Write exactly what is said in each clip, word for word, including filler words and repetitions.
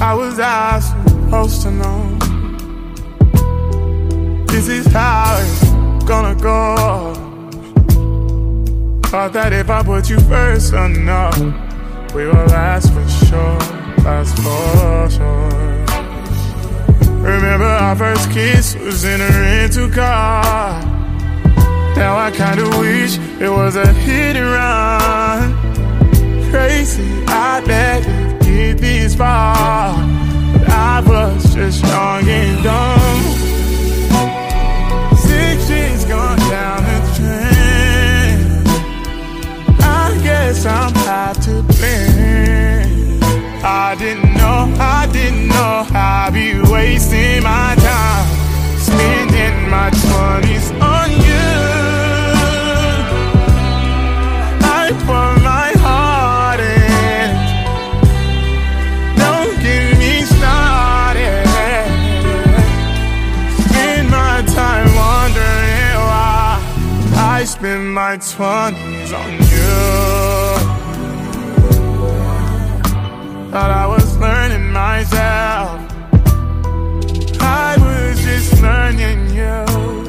How was I supposed to know? This is how it's gonna go. Thought that if I put you first enough, we will last for sure, last for sure. Remember our first kiss was in a rental car. Now I kinda wish it was a hit and run. Crazy, I let it get this far, but I was just young and dumb. Six years gone down the drain. I guess I'm hard to blame. I didn't know, I didn't know I'd be wasting my time, spending my twenties on you. I put my heart in, don't get me started. Spend my time wondering why I spend my twenties on you. Thought I was learning myself, I was just learning you.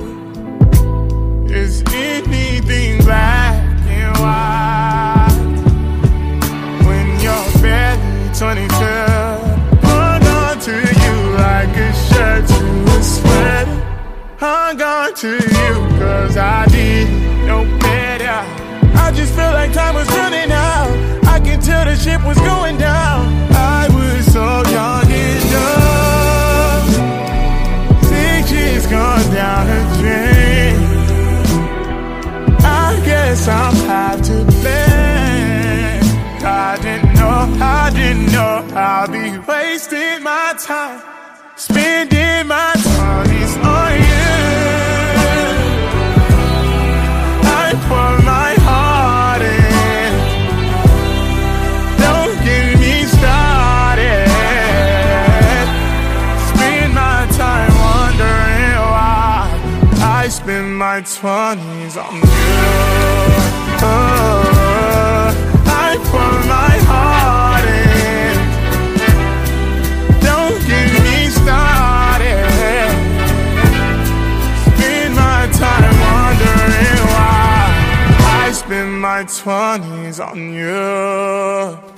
Is anything black and white when you're barely twenty-two? Hung on to you like a shirt to a sweater. Hung on to you cause I didn't know better. I just felt like time was running out. I can tell the ship was going down. I was so young and dumb. Six years gone down the drain. I guess I'm hard to blame. I didn't know, I didn't know I'd be wasting my time, spending my twenties on you. I put my heart in, don't get me started. Spend my time wondering why I spend my twenties on you. Oh, I put my heart in, don't get me started. Spend my time wondering why I spend my twenties on you.